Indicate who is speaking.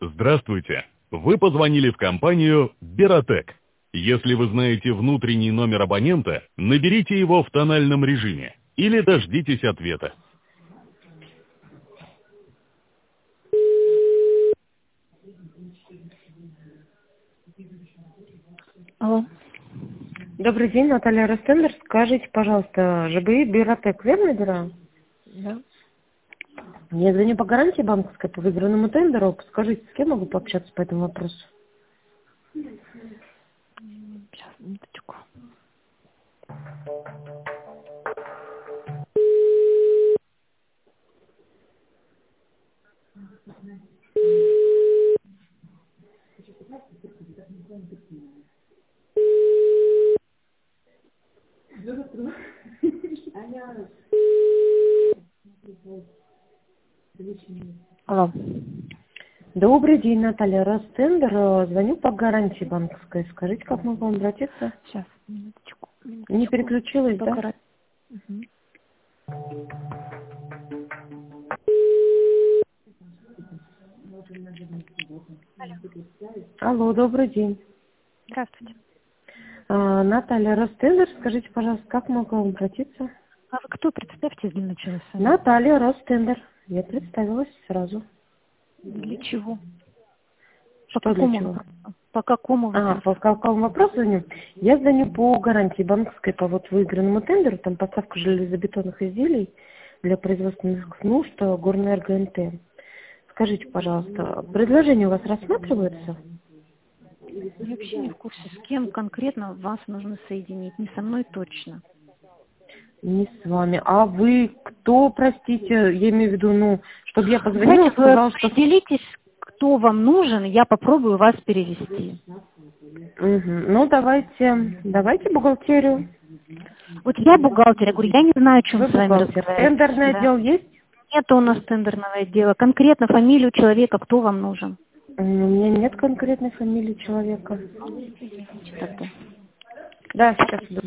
Speaker 1: Здравствуйте. Вы позвонили в компанию Бератек. Если вы знаете внутренний номер абонента, наберите его в тональном режиме или дождитесь ответа.
Speaker 2: Алло.
Speaker 3: Добрый день, Наталья Ростендер. Скажите, пожалуйста, ЖБИ Бератек, верно набираю?
Speaker 2: Да.
Speaker 3: Я звоню по гарантии банковской по выигранному тендеру. Скажите, с кем могу пообщаться по этому вопросу?
Speaker 2: Сейчас, минуточку. Алло.
Speaker 3: Добрый день, Наталья Ростендер. Звоню по гарантии банковской. Скажите, как могу вам обратиться?
Speaker 2: Сейчас, минуточку.
Speaker 3: Не переключилась, да?
Speaker 2: Угу.
Speaker 3: Алло, добрый день.
Speaker 2: Здравствуйте.
Speaker 3: Наталья Ростендер. Скажите, пожалуйста, как могу вам обратиться?
Speaker 2: А вы кто? Представьтесь для начала сами.
Speaker 3: Наталья Ростендер. Я представилась сразу.
Speaker 2: Для чего?
Speaker 3: Что
Speaker 2: По какому
Speaker 3: для чего?
Speaker 2: вопросу? По какому вопросу?
Speaker 3: По какому вопросу звоню? Я звоню по гарантии банковской по вот выигранному тендеру, там поставка железобетонных изделий для производственных нужд Горэнерго НТ. Скажите, пожалуйста, предложение у вас рассматривается?
Speaker 2: Я вообще не в курсе, с кем конкретно вас нужно соединить. Не со мной точно.
Speaker 3: Не с вами. А вы кто, простите, я имею в виду, чтобы я позвонила,
Speaker 2: Давайте вы
Speaker 3: сказала, что...
Speaker 2: определитесь, кто вам нужен, я попробую вас перевести.
Speaker 3: Угу. Ну, давайте бухгалтерию.
Speaker 2: Вот я бухгалтер, я говорю, я не знаю, о чем
Speaker 3: Вы
Speaker 2: с вами
Speaker 3: бухгалтер.
Speaker 2: разговаривать.
Speaker 3: Тендерный отдел есть?
Speaker 2: Нет у нас тендерного отдела. Конкретно фамилию человека, кто вам нужен.
Speaker 3: У меня нет конкретной фамилии человека.
Speaker 2: Извините тогда.
Speaker 3: Да, сейчас.